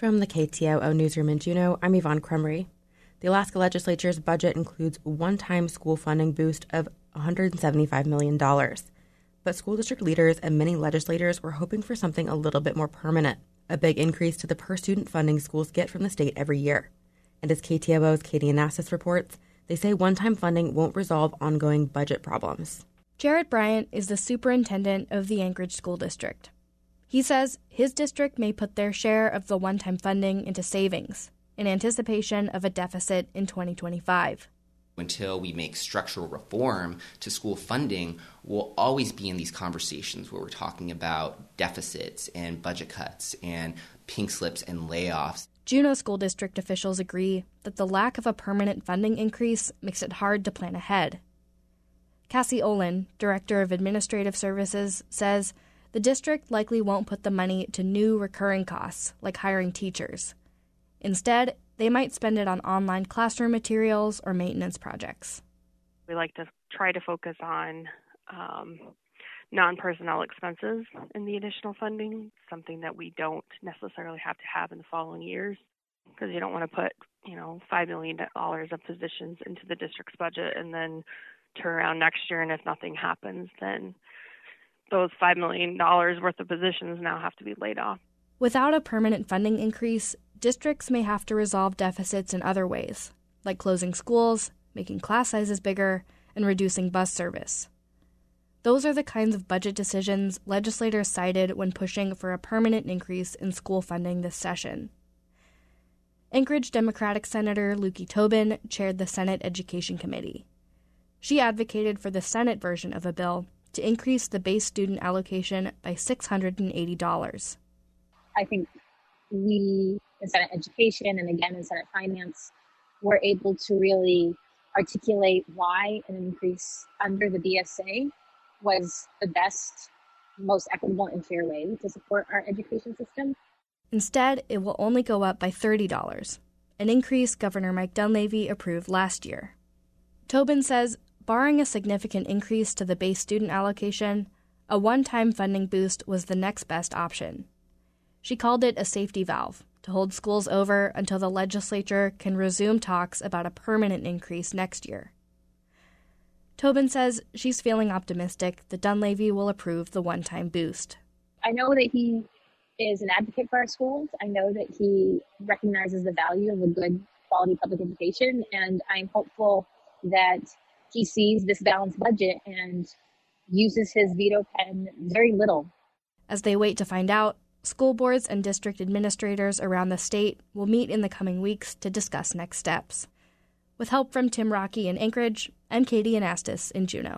From the KTOO Newsroom in Juneau, I'm Yvonne Krumry. The Alaska Legislature's budget includes a one-time school funding boost of $175 million. But school district leaders and many legislators were hoping for something a little bit more permanent, a big increase to the per-student funding schools get from the state every year. And as KTOO's Katie Anastas reports, they say one-time funding won't resolve ongoing budget problems. Jarrett Bryant is the superintendent of the Anchorage School District. He says his district may put their share of the one-time funding into savings in anticipation of a deficit in 2025. Until we make structural reform to school funding, we'll always be in these conversations where we're talking about deficits and budget cuts and pink slips and layoffs. Juneau School District officials agree that the lack of a permanent funding increase makes it hard to plan ahead. Cassie Olin, Director of Administrative Services, says the district likely won't put the money to new recurring costs, like hiring teachers. Instead, they might spend it on online classroom materials or maintenance projects. We like to try to focus on non-personnel expenses in the additional funding, something that we don't necessarily have to have in the following years, because you don't want to put, $5 million of positions into the district's budget and then turn around next year, and if nothing happens, then those $5 million worth of positions now have to be laid off. Without a permanent funding increase, districts may have to resolve deficits in other ways, like closing schools, making class sizes bigger, and reducing bus service. Those are the kinds of budget decisions legislators cited when pushing for a permanent increase in school funding this session. Anchorage Democratic Senator Lukey Tobin chaired the Senate Education Committee. She advocated for the Senate version of a bill to increase the base student allocation by $680. I think we, in Senate Education and again in Senate Finance, were able to really articulate why an increase under the BSA was the best, most equitable and fair way to support our education system. Instead, it will only go up by $30, an increase Governor Mike Dunleavy approved last year. Tobin says, barring a significant increase to the base student allocation, a one-time funding boost was the next best option. She called it a safety valve to hold schools over until the legislature can resume talks about a permanent increase next year. Tobin says she's feeling optimistic that Dunleavy will approve the one-time boost. I know that he is an advocate for our schools. I know that he recognizes the value of a good quality public education, and I'm hopeful that he sees this balanced budget and uses his veto pen very little. As they wait to find out, school boards and district administrators around the state will meet in the coming weeks to discuss next steps. With help from Tim Rocky in Anchorage, I'm Katie Anastas in Juneau.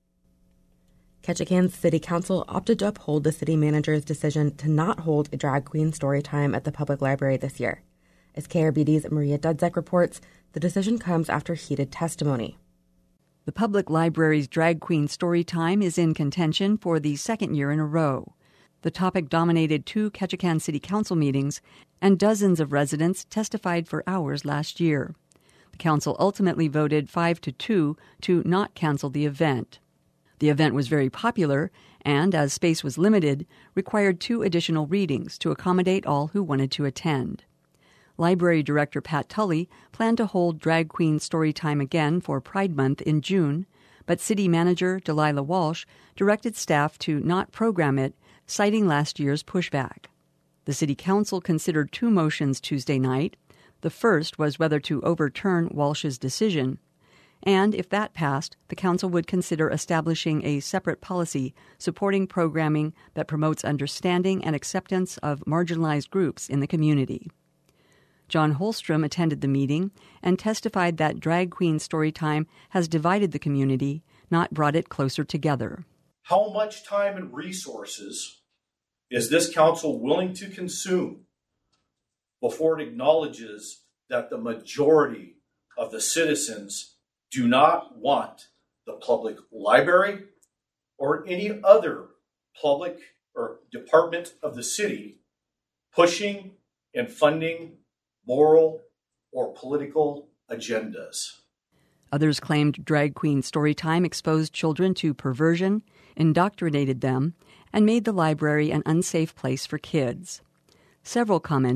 Ketchikan's City Council opted to uphold the city manager's decision to not hold a drag queen story time at the public library this year. As KRBD's Maria Dudzek reports, the decision comes after heated testimony. The public library's drag queen story time is in contention for the second year in a row. The topic dominated 2 Ketchikan City Council meetings, and dozens of residents testified for hours last year. The council ultimately voted 5-2 to not cancel the event. The event was very popular and, as space was limited, required 2 additional readings to accommodate all who wanted to attend. Library Director Pat Tully planned to hold Drag Queen Storytime again for Pride Month in June, but City Manager Delilah Walsh directed staff to not program it, citing last year's pushback. The City Council considered 2 motions Tuesday night. The first was whether to overturn Walsh's decision, and if that passed, the Council would consider establishing a separate policy supporting programming that promotes understanding and acceptance of marginalized groups in the community. John Holstrom attended the meeting and testified that Drag Queen Storytime has divided the community, not brought it closer together. How much time and resources is this council willing to consume before it acknowledges that the majority of the citizens do not want the public library or any other public or department of the city pushing and funding moral or political agendas? Others claimed Drag Queen Storytime exposed children to perversion, indoctrinated them, and made the library an unsafe place for kids. Several commented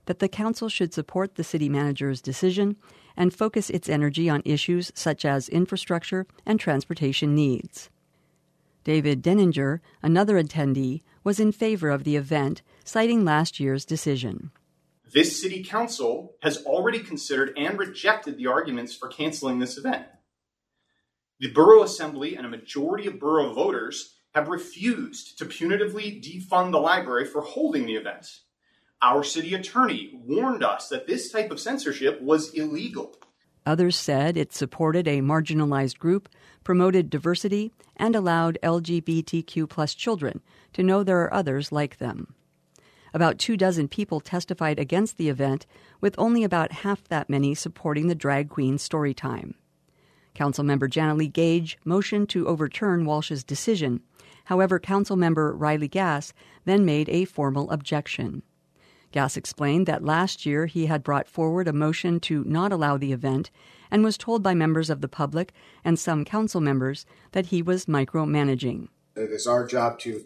that the council should support the city manager's decision and focus its energy on issues such as infrastructure and transportation needs. David Denninger, another attendee, was in favor of the event, citing last year's decision. This city council has already considered and rejected the arguments for canceling this event. The Borough Assembly and a majority of borough voters have refused to punitively defund the library for holding the event. Our city attorney warned us that this type of censorship was illegal. Others said it supported a marginalized group, promoted diversity, and allowed LGBTQ+ children to know there are others like them. About 24 people testified against the event, with only about half that many supporting the drag queen story time. Councilmember Janilee Gage motioned to overturn Walsh's decision. However, Councilmember Riley Gass then made a formal objection. Gass explained that last year he had brought forward a motion to not allow the event and was told by members of the public and some council members that he was micromanaging. It is our job to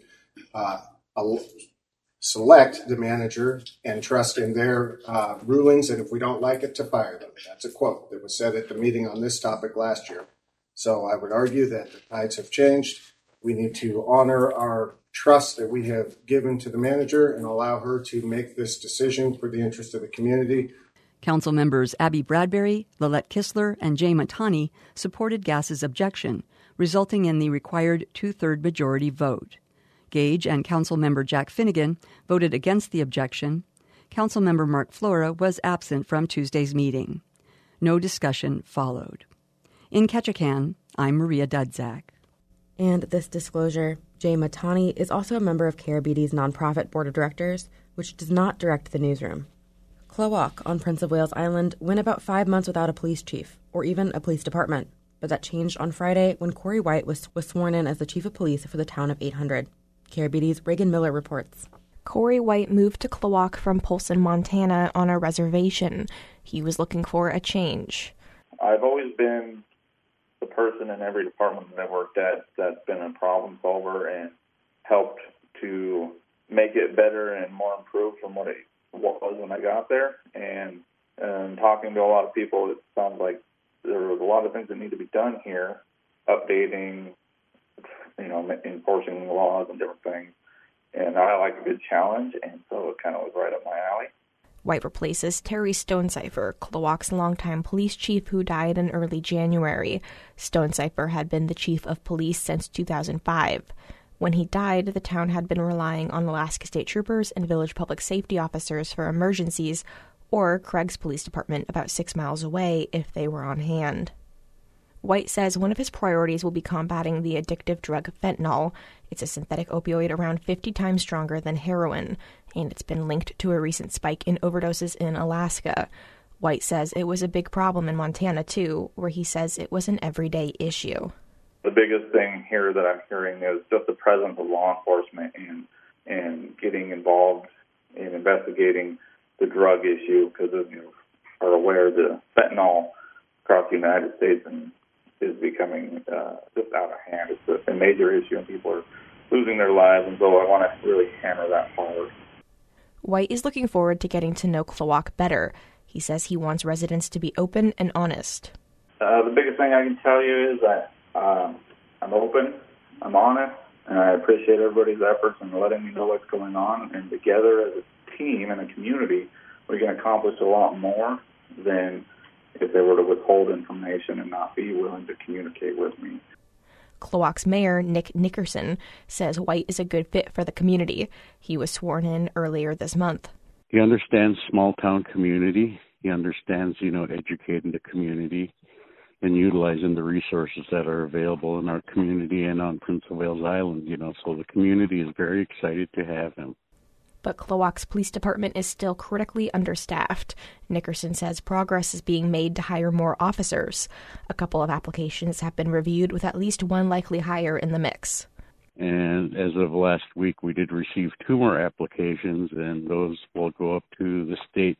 select the manager and trust in their rulings, and if we don't like it, to fire them. That's a quote that was said at the meeting on this topic last year. So I would argue that the tides have changed. We need to honor our trust that we have given to the manager and allow her to make this decision for the interest of the community. Council members Abby Bradbury, Lillette Kistler, and Jay Matani supported Gass's objection, resulting in the required 2/3 majority vote. Gage and Councilmember Jack Finnegan voted against the objection. Councilmember Mark Flora was absent from Tuesday's meeting. No discussion followed. In Ketchikan, I'm Maria Dudzak. And this disclosure, Jay Matani is also a member of KRBD's nonprofit board of directors, which does not direct the newsroom. Klawock on Prince of Wales Island went about 5 months without a police chief, or even a police department. But that changed on Friday when Corey White was sworn in as the chief of police for the town of 800. KRBD's Reagan Miller reports. Corey White moved to Klawock from Polson, Montana on a reservation. He was looking for a change. I've always been the person in every department that I've worked at that's been a problem solver and helped to make it better and more improved from what it was when I got there. And talking to a lot of people, it sounds like there was a lot of things that need to be done here, updating, enforcing laws and different things. And I like a good challenge, and so it kind of was right up my alley. White replaces Terry Stonecipher, Klawock's longtime police chief who died in early January. Stonecipher had been the chief of police since 2005. When he died, the town had been relying on Alaska State Troopers and village public safety officers for emergencies, or Craig's police department about 6 miles away if they were on hand. White says one of his priorities will be combating the addictive drug fentanyl. It's a synthetic opioid around 50 times stronger than heroin, and it's been linked to a recent spike in overdoses in Alaska. White says it was a big problem in Montana, too, where he says it was an everyday issue. The biggest thing here that I'm hearing is just the presence of law enforcement and getting involved in investigating the drug issue, because as you are aware, the fentanyl across the United States is becoming just out of hand. It's a major issue, and people are losing their lives, and so I want to really hammer that forward. White is looking forward to getting to know Klawock better. He says he wants residents to be open and honest. The biggest thing I can tell you is that I'm open, I'm honest, and I appreciate everybody's efforts in letting me know what's going on. And together as a team and a community, we can accomplish a lot more than if they were to withhold information and not be willing to communicate with me. Klawock's mayor, Nick Nickerson, says White is a good fit for the community. He was sworn in earlier this month. He understands small-town community. He understands, educating the community and utilizing the resources that are available in our community and on Prince of Wales Island, so the community is very excited to have him. But Klawock's police department is still critically understaffed. Nickerson says progress is being made to hire more officers. A couple of applications have been reviewed with at least one likely hire in the mix. And as of last week, we did receive 2 more applications, and those will go up to the State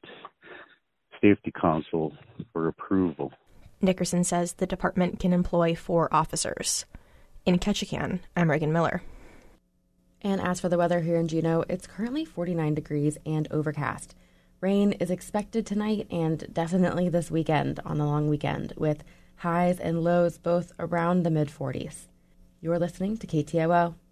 Safety Council for approval. Nickerson says the department can employ 4 officers. In Ketchikan, I'm Reagan Miller. And as for the weather here in Juneau, it's currently 49 degrees and overcast. Rain is expected tonight and definitely this weekend on the long weekend, with highs and lows both around the mid-40s. You're listening to KTOO.